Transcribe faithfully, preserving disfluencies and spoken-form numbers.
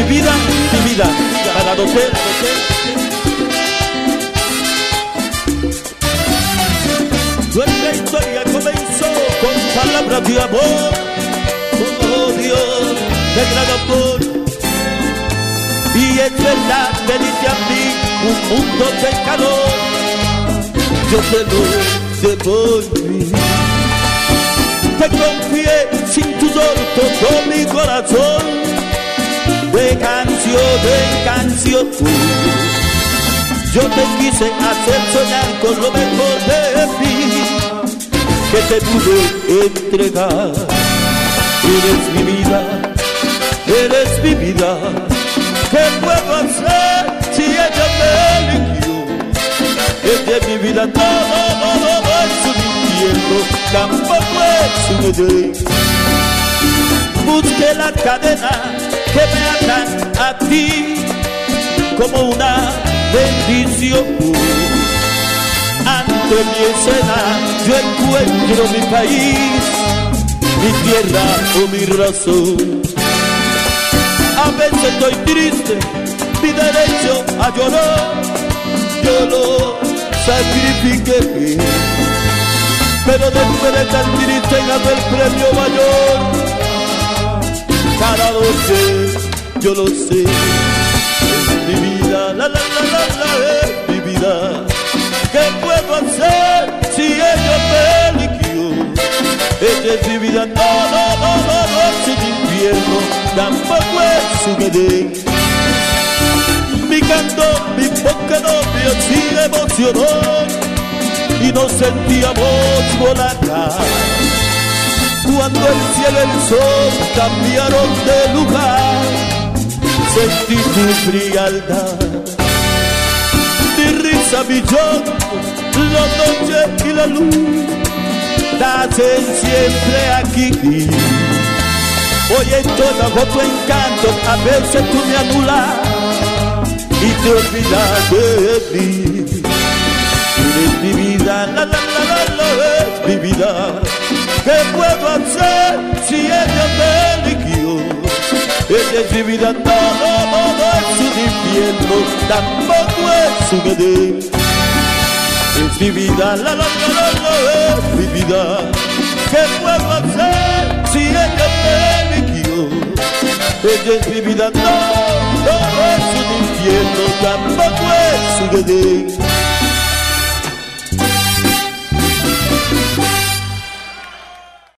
vida, mi vida, para docer. Nuestra historia comenzó con palabras de amor, oh Dios, de gran amor. Y es verdad, me dice a mí un mundo de calor, yo te lo devolví. Te confié sin pudor todo mi corazón, de canción en canción. Yo te quise hacer soñar con lo mejor de mí, que te pude entregar. Eres mi vida, eres mi vida. ¿Qué puedo hacer si ella me eligió? Ella es mi vida, todo, todo, todo es un infierno, tampoco es un Edén. Busqué la cadena que me atan a ti como una bendición. Ante mi escena yo encuentro mi país, mi tierra o mi razón. A veces estoy triste, mi derecho a llorar yo lo sacrifiqué, pero después de tan triste ganó el premio mayor. Cada noche yo lo sé, es mi vida, la la la la la, es mi vida. ¿Qué puedo hacer si ella me eligió? Ella es mi vida, no, no, no, no, no es un infierno, tampoco es un Edén. Mi canto, mi poca novia sí me emocionó y nos sentíamos volar. Cuando el cielo y el sol cambiaron de lugar, sentí tu frialdad. Mi risa, mi llanto, la noche y la luz nacen siempre aquí. Hoy estoy bajo tu encanto, a veces tú me anulas y te olvidas de mí. Eres mi vida, la la la la la, es mi vida. ¿Qué puedo hacer si ella me eligió? Ella es mi vida, todo, todo es un infierno, tampoco es un Edén. Es mi vida, la la la la la, es mi vida. ¿Qué puedo hacer si ella me eligió? Ella es mi vida, no, todo es un infierno, tampoco es un Edén.